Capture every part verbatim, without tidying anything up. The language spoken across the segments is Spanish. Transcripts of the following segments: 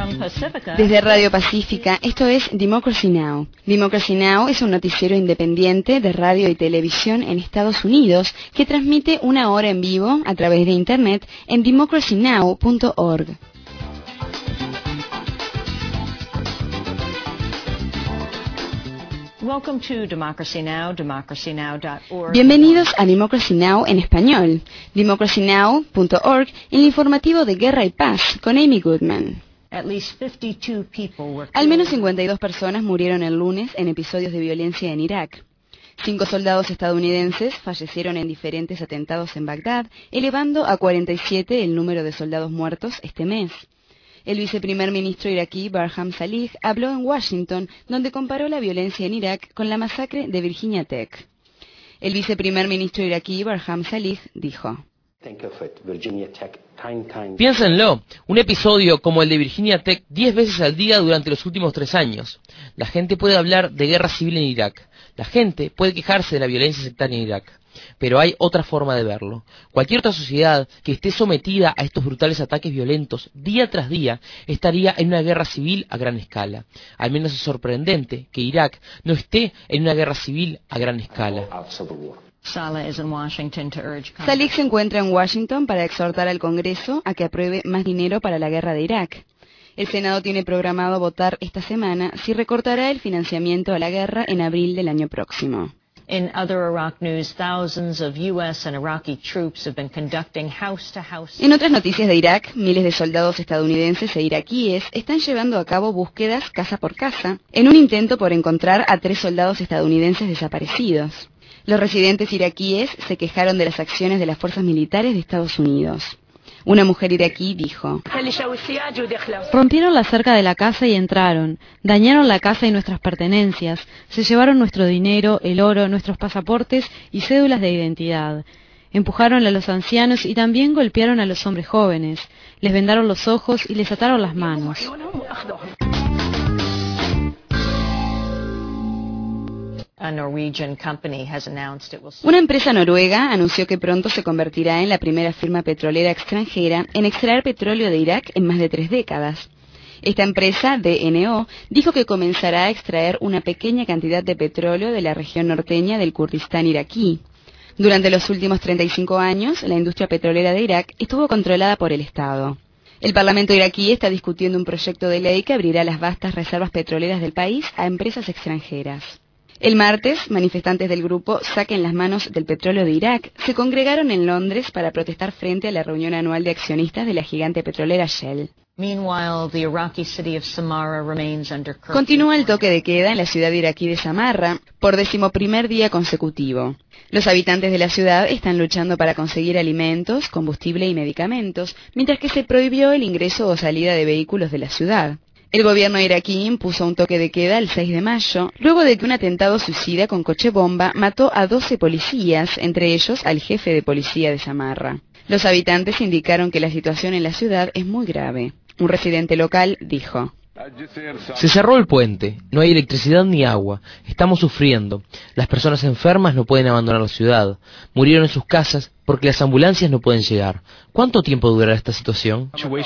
Desde Radio Pacífica, esto es Democracy Now! Democracy Now! Es un noticiero independiente de radio y televisión en Estados Unidos que transmite una hora en vivo a través de Internet en democracy now punto org. Bienvenidos a Democracy Now! En español, democracy now punto org, el informativo de Guerra y Paz con Amy Goodman. Al menos cincuenta y dos personas murieron el lunes en episodios de violencia en Irak. Cinco soldados estadounidenses fallecieron en diferentes atentados en Bagdad, elevando a cuarenta y siete el número de soldados muertos este mes. El viceprimer ministro iraquí Barham Salih habló en Washington, donde comparó la violencia en Irak con la masacre de Virginia Tech. El viceprimer ministro iraquí Barham Salih dijo: Piénsenlo, un episodio como el de Virginia Tech diez veces al día durante los últimos tres años. La gente puede hablar de guerra civil en Irak. La gente puede quejarse de la violencia sectaria en Irak. Pero hay otra forma de verlo. Cualquier otra sociedad que esté sometida a estos brutales ataques violentos día tras día estaría en una guerra civil a gran escala. Al menos es sorprendente que Irak no esté en una guerra civil a gran escala. Salih se encuentra en Washington para exhortar al Congreso a que apruebe más dinero para la guerra de Irak. El Senado tiene programado votar esta semana si recortará el financiamiento a la guerra en abril del año próximo. In other Iraq news, thousands of U S and Iraqi troops have been conducting house to house. En otras noticias de Irak, miles de soldados estadounidenses e iraquíes están llevando a cabo búsquedas casa por casa en un intento por encontrar a tres soldados estadounidenses desaparecidos. Los residentes iraquíes se quejaron de las acciones de las fuerzas militares de Estados Unidos. Una mujer iraquí dijo: rompieron la cerca de la casa y entraron, dañaron la casa y nuestras pertenencias, se llevaron nuestro dinero, el oro, nuestros pasaportes y cédulas de identidad. Empujaron a los ancianos y también golpearon a los hombres jóvenes, les vendaron los ojos y les ataron las manos. Una empresa noruega anunció que pronto se convertirá en la primera firma petrolera extranjera en extraer petróleo de Irak en más de tres décadas. Esta empresa, D N O, dijo que comenzará a extraer una pequeña cantidad de petróleo de la región norteña del Kurdistán iraquí. Durante los últimos treinta y cinco años, la industria petrolera de Irak estuvo controlada por el Estado. El Parlamento iraquí está discutiendo un proyecto de ley que abrirá las vastas reservas petroleras del país a empresas extranjeras. El martes, manifestantes del grupo Saquen las manos del petróleo de Irak se congregaron en Londres para protestar frente a la reunión anual de accionistas de la gigante petrolera Shell. Continúa el toque de queda en la ciudad iraquí de Samarra por decimoprimer día consecutivo. Los habitantes de la ciudad están luchando para conseguir alimentos, combustible y medicamentos, mientras que se prohibió el ingreso o salida de vehículos de la ciudad. El gobierno iraquí impuso un toque de queda el seis de mayo, luego de que un atentado suicida con coche bomba mató a doce policías, entre ellos al jefe de policía de Samarra. Los habitantes indicaron que la situación en la ciudad es muy grave. Un residente local dijo: se cerró el puente, no hay electricidad ni agua, estamos sufriendo. Las personas enfermas no pueden abandonar la ciudad, murieron en sus casas porque las ambulancias no pueden llegar. ¿Cuánto tiempo durará esta situación?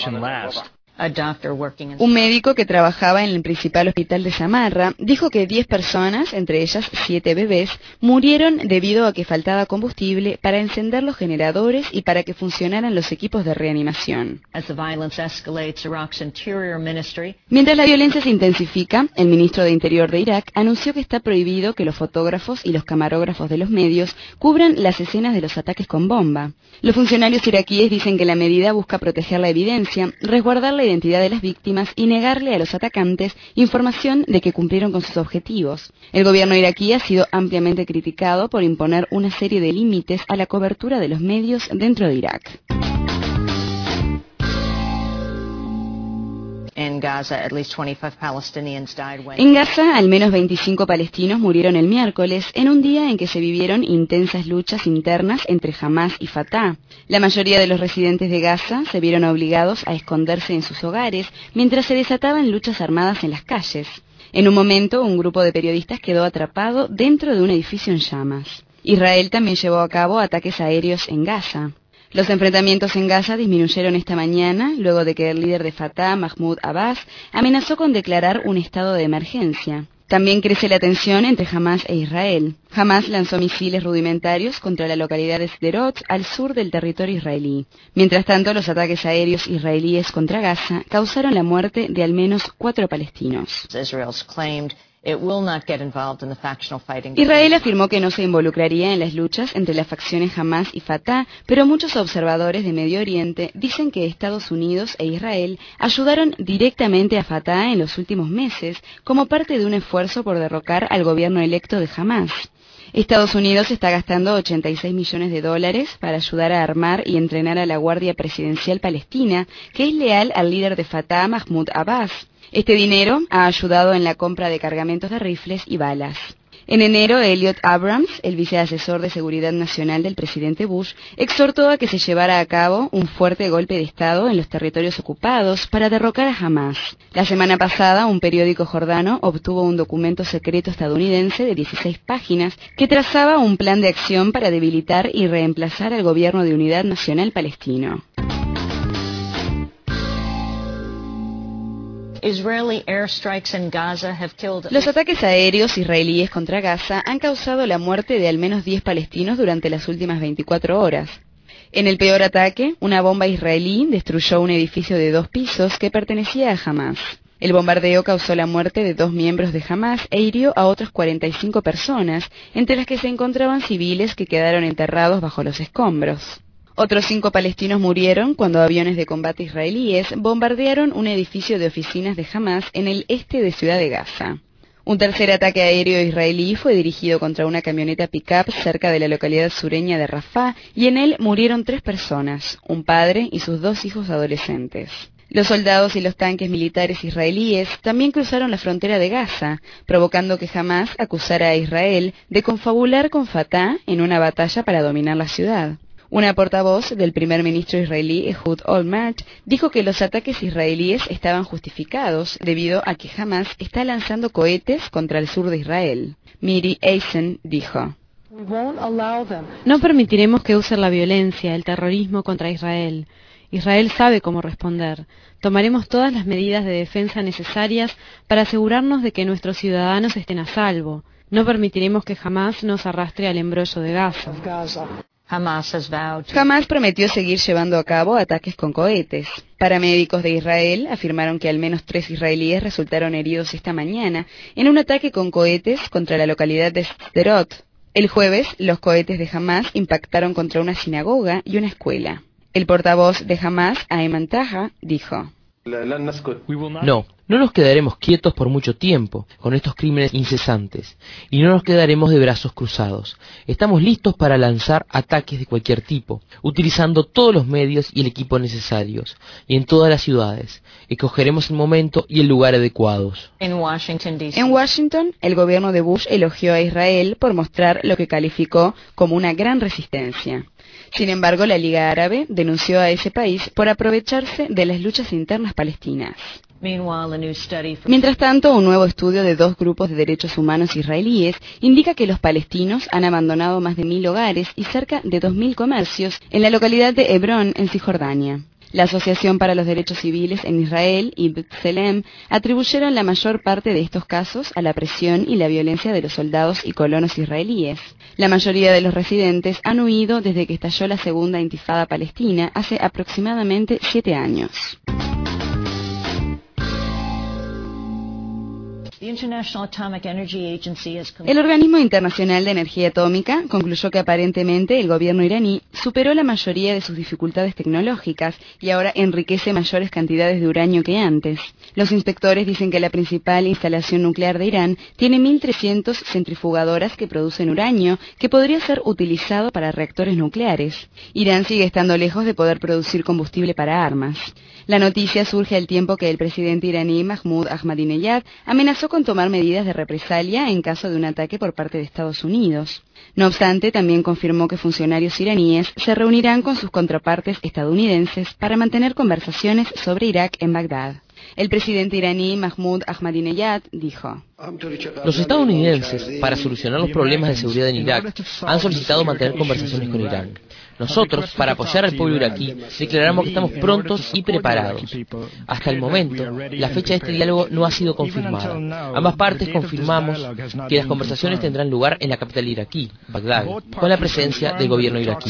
Un médico que trabajaba en el principal hospital de Samarra dijo que diez personas, entre ellas siete bebés, murieron debido a que faltaba combustible para encender los generadores y para que funcionaran los equipos de reanimación. Mientras la violencia se intensifica, el ministro de Interior de Irak anunció que está prohibido que los fotógrafos y los camarógrafos de los medios cubran las escenas de los ataques con bomba. Los funcionarios iraquíes dicen que la medida busca proteger la evidencia, resguardar la identidad de las víctimas y negarle a los atacantes información de que cumplieron con sus objetivos. El gobierno iraquí ha sido ampliamente criticado por imponer una serie de límites a la cobertura de los medios dentro de Irak. En Gaza, al menos veinticinco palestinos murieron el miércoles, en un día en que se vivieron intensas luchas internas entre Hamás y Fatah. La mayoría de los residentes de Gaza se vieron obligados a esconderse en sus hogares mientras se desataban luchas armadas en las calles. En un momento, un grupo de periodistas quedó atrapado dentro de un edificio en llamas. Israel también llevó a cabo ataques aéreos en Gaza. Los enfrentamientos en Gaza disminuyeron esta mañana, luego de que el líder de Fatah, Mahmoud Abbas, amenazó con declarar un estado de emergencia. También crece la tensión entre Hamás e Israel. Hamás lanzó misiles rudimentarios contra la localidad de Sderot, al sur del territorio israelí. Mientras tanto, los ataques aéreos israelíes contra Gaza causaron la muerte de al menos cuatro palestinos. Israel afirmó que no se involucraría en las luchas entre las facciones Hamás y Fatah, pero muchos observadores de Medio Oriente dicen que Estados Unidos e Israel ayudaron directamente a Fatah en los últimos meses como parte de un esfuerzo por derrocar al gobierno electo de Hamás. Estados Unidos está gastando ochenta y seis millones de dólares para ayudar a armar y entrenar a la Guardia Presidencial Palestina, que es leal al líder de Fatah, Mahmoud Abbas. Este dinero ha ayudado en la compra de cargamentos de rifles y balas. En enero, Elliot Abrams, el viceasesor de Seguridad Nacional del presidente Bush, exhortó a que se llevara a cabo un fuerte golpe de Estado en los territorios ocupados para derrocar a Hamás. La semana pasada, un periódico jordano obtuvo un documento secreto estadounidense de dieciséis páginas que trazaba un plan de acción para debilitar y reemplazar al gobierno de unidad nacional palestino. Los ataques aéreos israelíes contra Gaza han causado la muerte de al menos diez palestinos durante las últimas veinticuatro horas. En el peor ataque, una bomba israelí destruyó un edificio de dos pisos que pertenecía a Hamás. El bombardeo causó la muerte de dos miembros de Hamás e hirió a otras cuarenta y cinco personas, entre las que se encontraban civiles que quedaron enterrados bajo los escombros. Otros cinco palestinos murieron cuando aviones de combate israelíes bombardearon un edificio de oficinas de Hamás en el este de Ciudad de Gaza. Un tercer ataque aéreo israelí fue dirigido contra una camioneta pick-up cerca de la localidad sureña de Rafah y en él murieron tres personas, un padre y sus dos hijos adolescentes. Los soldados y los tanques militares israelíes también cruzaron la frontera de Gaza, provocando que Hamás acusara a Israel de confabular con Fatah en una batalla para dominar la ciudad. Una portavoz del primer ministro israelí, Ehud Olmert, dijo que los ataques israelíes estaban justificados debido a que Hamás está lanzando cohetes contra el sur de Israel. Miri Eisen dijo: No permitiremos que usen la violencia, el terrorismo contra Israel. Israel sabe cómo responder. Tomaremos todas las medidas de defensa necesarias para asegurarnos de que nuestros ciudadanos estén a salvo. No permitiremos que Hamás nos arrastre al embrollo de Gaza. Hamás prometió seguir llevando a cabo ataques con cohetes. Paramédicos de Israel afirmaron que al menos tres israelíes resultaron heridos esta mañana en un ataque con cohetes contra la localidad de Sderot. El jueves, los cohetes de Hamás impactaron contra una sinagoga y una escuela. El portavoz de Hamás, Ayman Taha, dijo: No, no nos quedaremos quietos por mucho tiempo con estos crímenes incesantes y no nos quedaremos de brazos cruzados. Estamos listos para lanzar ataques de cualquier tipo, utilizando todos los medios y el equipo necesarios, y en todas las ciudades. Escogeremos el momento y el lugar adecuados. En Washington, el gobierno de Bush elogió a Israel por mostrar lo que calificó como una gran resistencia. Sin embargo, la Liga Árabe denunció a ese país por aprovecharse de las luchas internas palestinas. Mientras tanto, un nuevo estudio de dos grupos de derechos humanos israelíes indica que los palestinos han abandonado más de mil hogares y cerca de dos mil comercios en la localidad de Hebrón, en Cisjordania. La Asociación para los Derechos Civiles en Israel y B'Tselem atribuyeron la mayor parte de estos casos a la presión y la violencia de los soldados y colonos israelíes. La mayoría de los residentes han huido desde que estalló la segunda intifada palestina hace aproximadamente siete años. El Organismo Internacional de Energía Atómica concluyó que aparentemente el gobierno iraní superó la mayoría de sus dificultades tecnológicas y ahora enriquece mayores cantidades de uranio que antes. Los inspectores dicen que la principal instalación nuclear de Irán tiene mil trescientas centrifugadoras que producen uranio que podría ser utilizado para reactores nucleares. Irán sigue estando lejos de poder producir combustible para armas. La noticia surge al tiempo que el presidente iraní Mahmoud Ahmadinejad amenazó con tomar medidas de represalia en caso de un ataque por parte de Estados Unidos. No obstante, también confirmó que funcionarios iraníes se reunirán con sus contrapartes estadounidenses para mantener conversaciones sobre Irak en Bagdad. El presidente iraní Mahmoud Ahmadinejad dijo: Los estadounidenses, para solucionar los problemas de seguridad en Irak, han solicitado mantener conversaciones con Irán. Nosotros, para apoyar al pueblo iraquí, declaramos que estamos prontos y preparados. Hasta el momento, la fecha de este diálogo no ha sido confirmada. Ambas partes confirmamos que las conversaciones tendrán lugar en la capital iraquí, Bagdad, con la presencia del gobierno iraquí.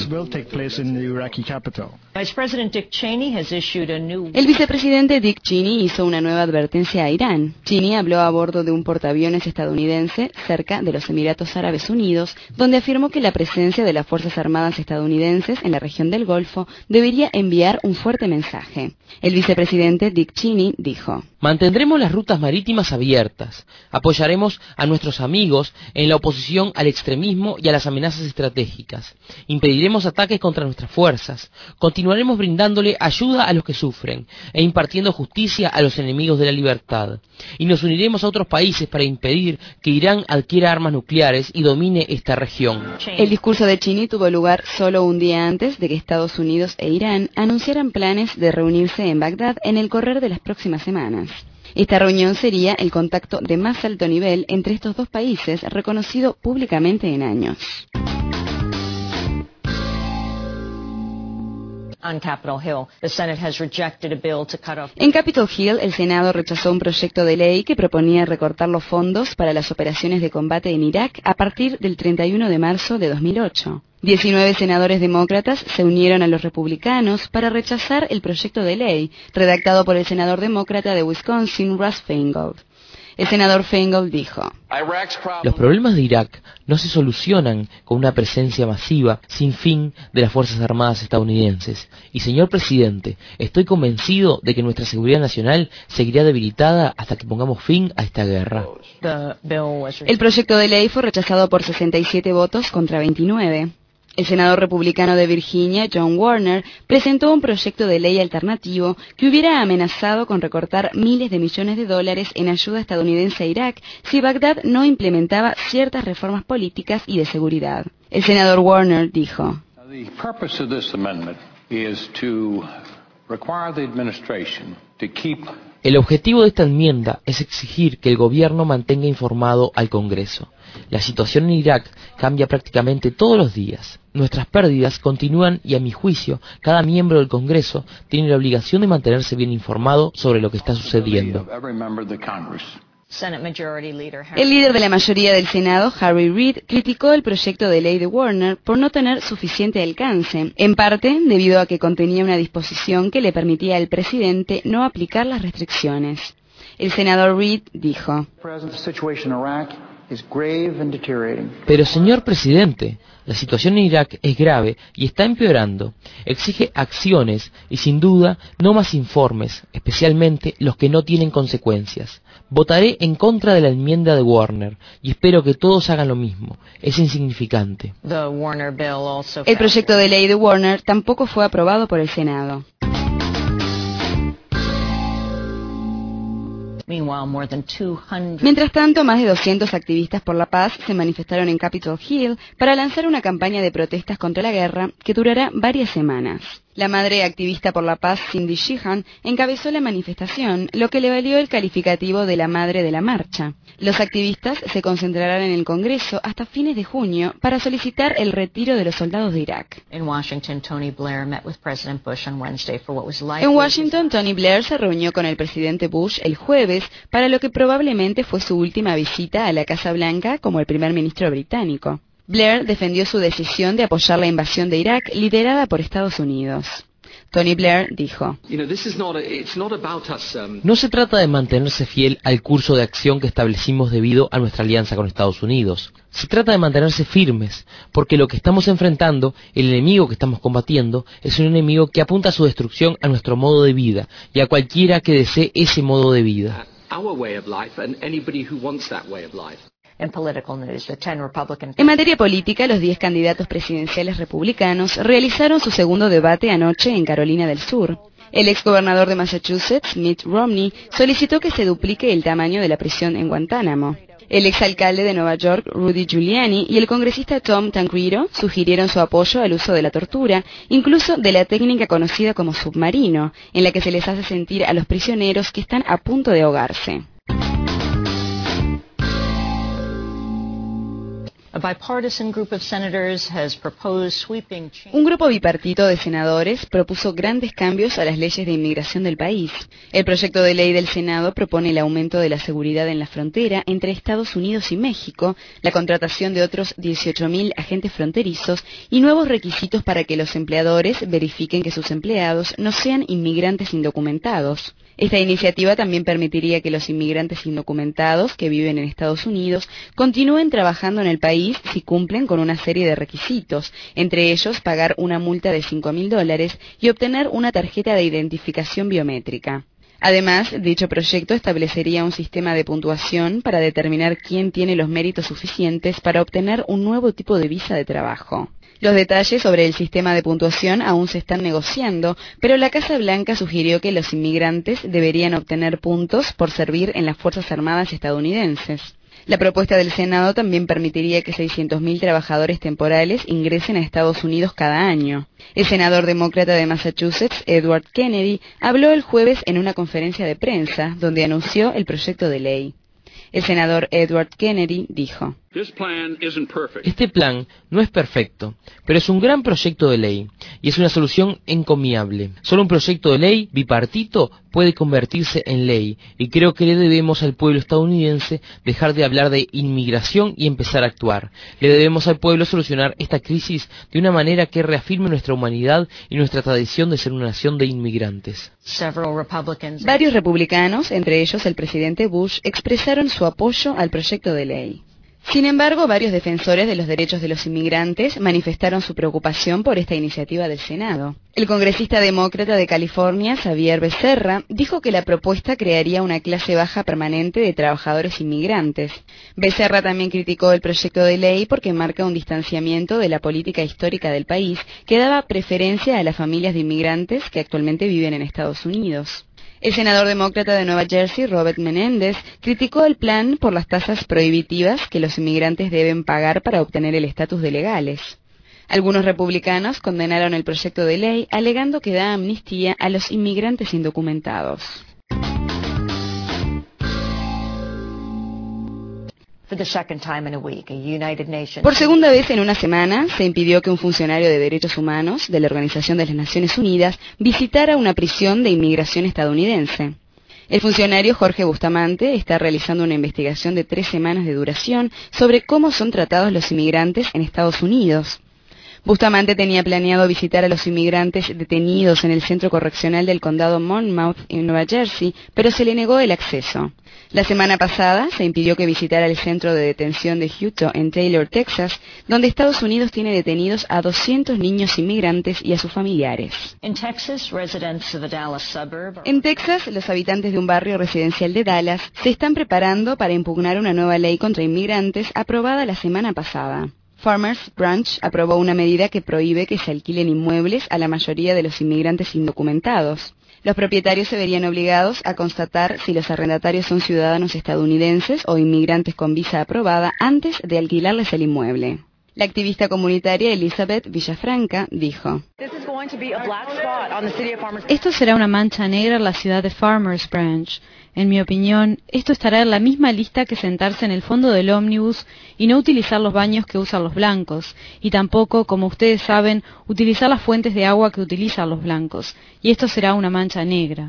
El vicepresidente Dick Cheney hizo una nueva advertencia a Irán. Cheney habló a bordo de un portaaviones estadounidense cerca de los Emiratos Árabes Unidos, donde afirmó que la presencia de las Fuerzas Armadas estadounidenses en la región del Golfo debería enviar un fuerte mensaje. El vicepresidente Dick Cheney dijo: Mantendremos las rutas marítimas abiertas, apoyaremos a nuestros amigos en la oposición al extremismo y a las amenazas estratégicas, impediremos ataques contra nuestras fuerzas, continuaremos brindándole ayuda a los que sufren e impartiendo justicia a los enemigos de la libertad, y nos uniremos a otros países para impedir que Irán adquiera armas nucleares y domine esta región. El discurso de Cheney tuvo lugar solo un día antes de que Estados Unidos e Irán anunciaran planes de reunirse en Bagdad en el correr de las próximas semanas. Esta reunión sería el contacto de más alto nivel entre estos dos países, reconocido públicamente en años. En Capitol Hill, el Senado rechazó un proyecto de ley que proponía recortar los fondos para las operaciones de combate en Irak a partir del treinta y uno de marzo de dos mil ocho. diecinueve senadores demócratas se unieron a los republicanos para rechazar el proyecto de ley, redactado por el senador demócrata de Wisconsin, Russ Feingold. El senador Feingold dijo: Los problemas de Irak no se solucionan con una presencia masiva sin fin de las Fuerzas Armadas estadounidenses. Y, señor presidente, estoy convencido de que nuestra seguridad nacional seguirá debilitada hasta que pongamos fin a esta guerra. El proyecto de ley fue rechazado por sesenta y siete votos contra veintinueve. El senador republicano de Virginia, John Warner, presentó un proyecto de ley alternativo que hubiera amenazado con recortar miles de millones de dólares en ayuda estadounidense a Irak si Bagdad no implementaba ciertas reformas políticas y de seguridad. El senador Warner dijo: The purpose of this amendment is to require the administration to keep El objetivo de esta enmienda es exigir que el gobierno mantenga informado al Congreso. La situación en Irak cambia prácticamente todos los días. Nuestras pérdidas continúan y, a mi juicio, cada miembro del Congreso tiene la obligación de mantenerse bien informado sobre lo que está sucediendo. El líder de la mayoría del Senado, Harry Reid, criticó el proyecto de ley de Warner por no tener suficiente alcance, en parte debido a que contenía una disposición que le permitía al presidente no aplicar las restricciones. El senador Reid dijo: Pero, señor presidente, la situación en Irak es grave y está empeorando. Exige acciones y, sin duda, no más informes, especialmente los que no tienen consecuencias. Votaré en contra de la enmienda de Warner y espero que todos hagan lo mismo. Es insignificante. El proyecto de ley de Warner tampoco fue aprobado por el Senado. Mientras tanto, más de doscientos activistas por la paz se manifestaron en Capitol Hill para lanzar una campaña de protestas contra la guerra que durará varias semanas. La madre activista por la paz, Cindy Sheehan, encabezó la manifestación, lo que le valió el calificativo de la madre de la marcha. Los activistas se concentrarán en el Congreso hasta fines de junio para solicitar el retiro de los soldados de Irak. En Washington, Tony Blair se reunió con el presidente Bush el jueves para lo que probablemente fue su última visita a la Casa Blanca como el primer ministro británico. Blair defendió su decisión de apoyar la invasión de Irak liderada por Estados Unidos. Tony Blair dijo: No se trata de mantenerse fiel al curso de acción que establecimos debido a nuestra alianza con Estados Unidos. Se trata de mantenerse firmes, porque lo que estamos enfrentando, el enemigo que estamos combatiendo, es un enemigo que apunta a su destrucción a nuestro modo de vida y a cualquiera que desee ese modo de vida. En materia política, los diez candidatos presidenciales republicanos realizaron su segundo debate anoche en Carolina del Sur. El exgobernador de Massachusetts, Mitt Romney, solicitó que se duplique el tamaño de la prisión en Guantánamo. El exalcalde de Nueva York, Rudy Giuliani, y el congresista Tom Tancredo sugirieron su apoyo al uso de la tortura, incluso de la técnica conocida como submarino, en la que se les hace sentir a los prisioneros que están a punto de ahogarse. Un grupo bipartito de senadores propuso grandes cambios a las leyes de inmigración del país. El proyecto de ley del Senado propone el aumento de la seguridad en la frontera entre Estados Unidos y México, la contratación de otros dieciocho mil agentes fronterizos y nuevos requisitos para que los empleadores verifiquen que sus empleados no sean inmigrantes indocumentados. Esta iniciativa también permitiría que los inmigrantes indocumentados que viven en Estados Unidos continúen trabajando en el país si cumplen con una serie de requisitos, entre ellos pagar una multa de cinco mil dólares y obtener una tarjeta de identificación biométrica. Además, dicho proyecto establecería un sistema de puntuación para determinar quién tiene los méritos suficientes para obtener un nuevo tipo de visa de trabajo. Los detalles sobre el sistema de puntuación aún se están negociando, pero la Casa Blanca sugirió que los inmigrantes deberían obtener puntos por servir en las Fuerzas Armadas estadounidenses. La propuesta del Senado también permitiría que seiscientos mil trabajadores temporales ingresen a Estados Unidos cada año. El senador demócrata de Massachusetts, Edward Kennedy, habló el jueves en una conferencia de prensa donde anunció el proyecto de ley. El senador Edward Kennedy dijo: Este plan no es perfecto, pero es un gran proyecto de ley y es una solución encomiable. Solo un proyecto de ley bipartito puede convertirse en ley y creo que le debemos al pueblo estadounidense dejar de hablar de inmigración y empezar a actuar. Le debemos al pueblo solucionar esta crisis de una manera que reafirme nuestra humanidad y nuestra tradición de ser una nación de inmigrantes. Varios republicanos, entre ellos el presidente Bush, expresaron su apoyo al proyecto de ley. Sin embargo, varios defensores de los derechos de los inmigrantes manifestaron su preocupación por esta iniciativa del Senado. El congresista demócrata de California, Xavier Becerra, dijo que la propuesta crearía una clase baja permanente de trabajadores inmigrantes. Becerra también criticó el proyecto de ley porque marca un distanciamiento de la política histórica del país que daba preferencia a las familias de inmigrantes que actualmente viven en Estados Unidos. El senador demócrata de Nueva Jersey, Robert Menendez, criticó el plan por las tasas prohibitivas que los inmigrantes deben pagar para obtener el estatus de legales. Algunos republicanos condenaron el proyecto de ley alegando que da amnistía a los inmigrantes indocumentados. Por segunda vez en una semana, se impidió que un funcionario de derechos humanos de la Organización de las Naciones Unidas visitara una prisión de inmigración estadounidense. El funcionario Jorge Bustamante está realizando una investigación de tres semanas de duración sobre cómo son tratados los inmigrantes en Estados Unidos. Bustamante tenía planeado visitar a los inmigrantes detenidos en el centro correccional del condado Monmouth, en Nueva Jersey, pero se le negó el acceso. La semana pasada se impidió que visitara el centro de detención de Hutto en Taylor, Texas, donde Estados Unidos tiene detenidos a doscientos niños inmigrantes y a sus familiares. En Texas, los habitantes de un barrio residencial de Dallas se están preparando para impugnar una nueva ley contra inmigrantes aprobada la semana pasada. Farmers Branch aprobó una medida que prohíbe que se alquilen inmuebles a la mayoría de los inmigrantes indocumentados. Los propietarios se verían obligados a constatar si los arrendatarios son ciudadanos estadounidenses o inmigrantes con visa aprobada antes de alquilarles el inmueble. La activista comunitaria Elizabeth Villafranca dijo: Esto será una mancha negra en la ciudad de Farmers Branch. En mi opinión, esto estará en la misma lista que sentarse en el fondo del ómnibus y no utilizar los baños que usan los blancos, y tampoco, como ustedes saben, utilizar las fuentes de agua que utilizan los blancos. Y esto será una mancha negra.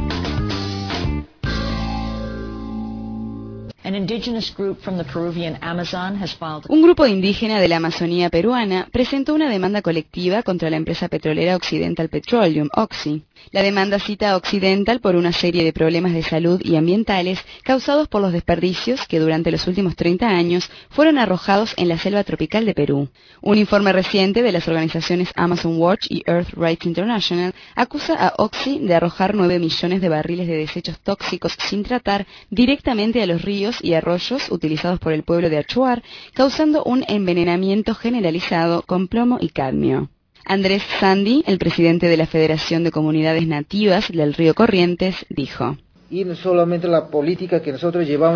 Un grupo indígena de la Amazonía peruana presentó una demanda colectiva contra la empresa petrolera Occidental Petroleum, Oxy. La demanda cita a Occidental por una serie de problemas de salud y ambientales causados por los desperdicios que durante los últimos treinta años fueron arrojados en la selva tropical de Perú. Un informe reciente de las organizaciones Amazon Watch y Earth Rights International acusa a Oxy de arrojar nueve millones de barriles de desechos tóxicos sin tratar directamente a los ríos y arroyos utilizados por el pueblo de Achuar, causando un envenenamiento generalizado con plomo y cadmio. Andrés Sandy, el presidente de la Federación de Comunidades Nativas del Río Corrientes, dijo: Y no solamente la política que nosotros llevamos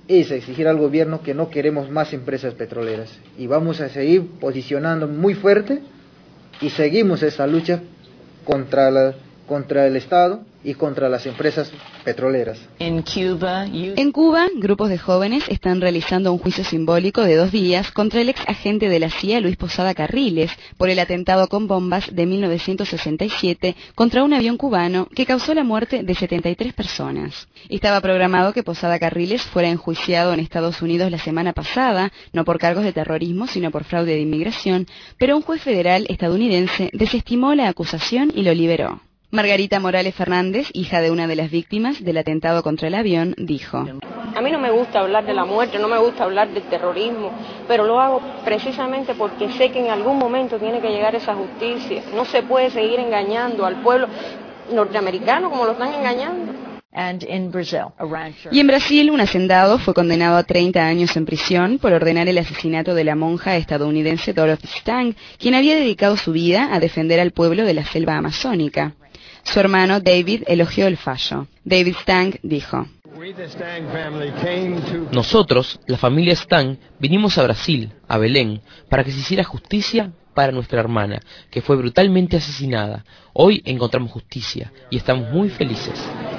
es exigir al gobierno que no queremos más empresas petroleras y vamos a seguir posicionando muy fuerte y seguimos esa lucha contra la, contra el Estado y contra las empresas petroleras. In Cuba, you... En Cuba, grupos de jóvenes están realizando un juicio simbólico de dos días contra el ex agente de la C I A, Luis Posada Carriles, por el atentado con bombas de mil novecientos sesenta y siete contra un avión cubano que causó la muerte de setenta y tres personas. Estaba programado que Posada Carriles fuera enjuiciado en Estados Unidos la semana pasada, no por cargos de terrorismo, sino por fraude de inmigración, pero un juez federal estadounidense desestimó la acusación y lo liberó. Margarita Morales Fernández, hija de una de las víctimas del atentado contra el avión, dijo: A mí no me gusta hablar de la muerte, no me gusta hablar del terrorismo, pero lo hago precisamente porque sé que en algún momento tiene que llegar esa justicia. No se puede seguir engañando al pueblo norteamericano como lo están engañando. And in Brazil, a rancher... Y en Brasil, un hacendado fue condenado a treinta años en prisión por ordenar el asesinato de la monja estadounidense Dorothy Stang, quien había dedicado su vida a defender al pueblo de la selva amazónica. Su hermano David elogió el fallo. David Stang dijo: Nosotros, la familia Stang, vinimos a Brasil, a Belén, para que se hiciera justicia para nuestra hermana, que fue brutalmente asesinada. Hoy encontramos justicia y estamos muy felices.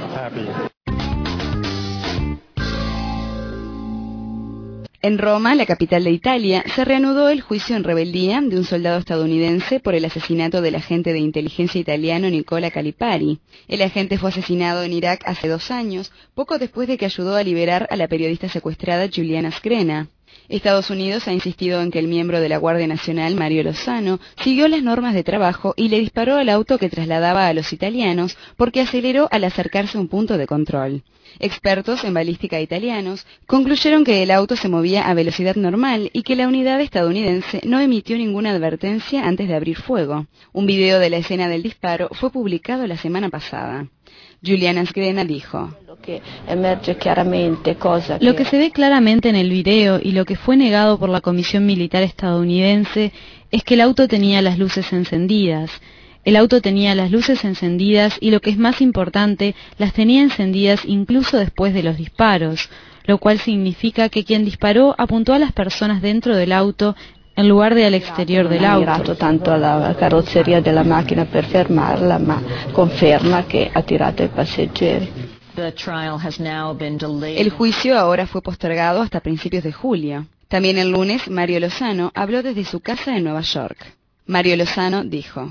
En Roma, la capital de Italia, se reanudó el juicio en rebeldía de un soldado estadounidense por el asesinato del agente de inteligencia italiano Nicola Calipari. El agente fue asesinado en Irak hace dos años, poco después de que ayudó a liberar a la periodista secuestrada Giuliana Sgrena. Estados Unidos ha insistido en que el miembro de la Guardia Nacional, Mario Lozano, siguió las normas de trabajo y le disparó al auto que trasladaba a los italianos porque aceleró al acercarse a un punto de control. Expertos en balística italianos concluyeron que el auto se movía a velocidad normal y que la unidad estadounidense no emitió ninguna advertencia antes de abrir fuego. Un video de la escena del disparo fue publicado la semana pasada. Giuliana Sgrena dijo: Lo que se ve claramente en el video y lo que fue negado por la Comisión Militar estadounidense es que el auto tenía las luces encendidas. El auto tenía las luces encendidas y, lo que es más importante, las tenía encendidas incluso después de los disparos, lo cual significa que quien disparó apuntó a las personas dentro del auto en lugar de al exterior del auto. Ha mirato tanto alla carrozzeria della macchina per fermarla, ma conferma che ha tirato ai passeggeri. El juicio ahora fue postergado hasta principios de julio. También el lunes, Mario Lozano habló desde su casa en Nueva York. Mario Lozano dijo: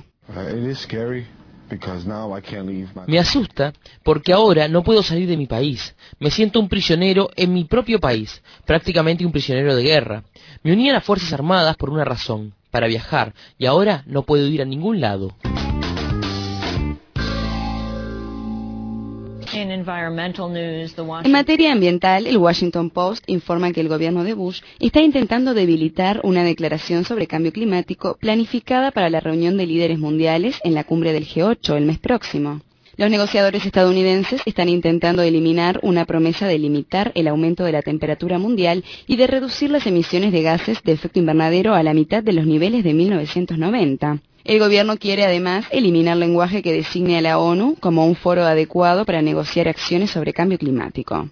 Me asusta porque ahora no puedo salir de mi país. Me siento un prisionero en mi propio país, prácticamente un prisionero de guerra. Me uní a las Fuerzas Armadas por una razón, para viajar, y ahora no puedo ir a ningún lado. En materia ambiental, el Washington Post informa que el gobierno de Bush está intentando debilitar una declaración sobre cambio climático planificada para la reunión de líderes mundiales en la cumbre del G ocho el mes próximo. Los negociadores estadounidenses están intentando eliminar una promesa de limitar el aumento de la temperatura mundial y de reducir las emisiones de gases de efecto invernadero a la mitad de los niveles de mil novecientos noventa. El gobierno quiere además eliminar lenguaje que designe a la ONU como un foro adecuado para negociar acciones sobre cambio climático.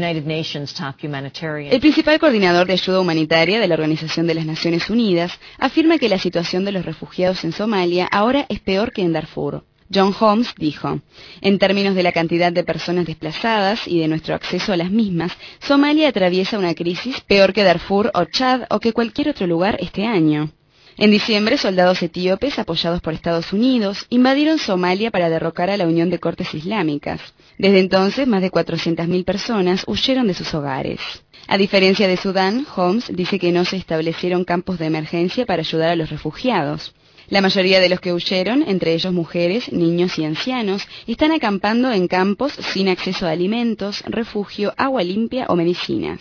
El principal coordinador de ayuda humanitaria de la Organización de las Naciones Unidas afirma que la situación de los refugiados en Somalia ahora es peor que en Darfur. John Holmes dijo: en términos de la cantidad de personas desplazadas y de nuestro acceso a las mismas, Somalia atraviesa una crisis peor que Darfur o Chad o que cualquier otro lugar este año. En diciembre, soldados etíopes, apoyados por Estados Unidos, invadieron Somalia para derrocar a la Unión de Cortes Islámicas. Desde entonces, más de cuatrocientas mil personas huyeron de sus hogares. A diferencia de Sudán, Holmes dice que no se establecieron campos de emergencia para ayudar a los refugiados. La mayoría de los que huyeron, entre ellos mujeres, niños y ancianos, están acampando en campos sin acceso a alimentos, refugio, agua limpia o medicinas.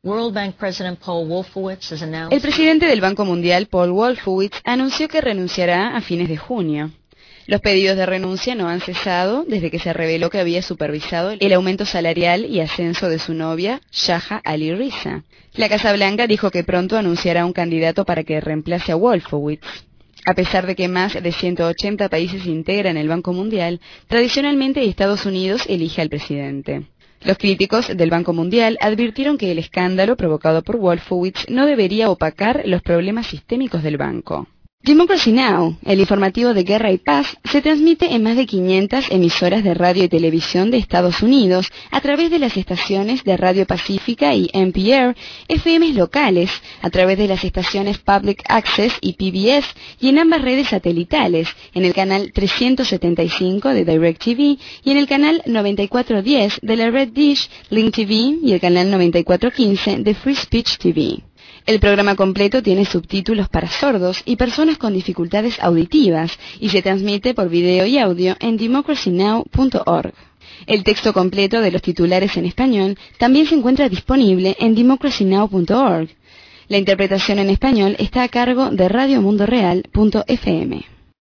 El presidente del Banco Mundial, Paul Wolfowitz, anunció que renunciará a fines de junio. Los pedidos de renuncia no han cesado desde que se reveló que había supervisado el aumento salarial y ascenso de su novia, Shaha Ali Risa. La Casa Blanca dijo que pronto anunciará un candidato para que reemplace a Wolfowitz. A pesar de que más de ciento ochenta países integran el Banco Mundial, tradicionalmente Estados Unidos elige al presidente. Los críticos del Banco Mundial advirtieron que el escándalo provocado por Wolfowitz no debería opacar los problemas sistémicos del banco. Democracy Now!, el informativo de guerra y paz, se transmite en más de quinientas emisoras de radio y televisión de Estados Unidos a través de las estaciones de Radio Pacífica y N P R, F Ms locales, a través de las estaciones Public Access y P B S y en ambas redes satelitales, en el canal trescientos setenta y cinco de DirecTV y en el canal noventa y cuatro diez de la Red Dish, Link T V y el canal noventa y cuatro quince de Free Speech T V. El programa completo tiene subtítulos para sordos y personas con dificultades auditivas y se transmite por video y audio en democracy now punto org. El texto completo de los titulares en español también se encuentra disponible en democracy now punto org. La interpretación en español está a cargo de radio mundo real punto f m.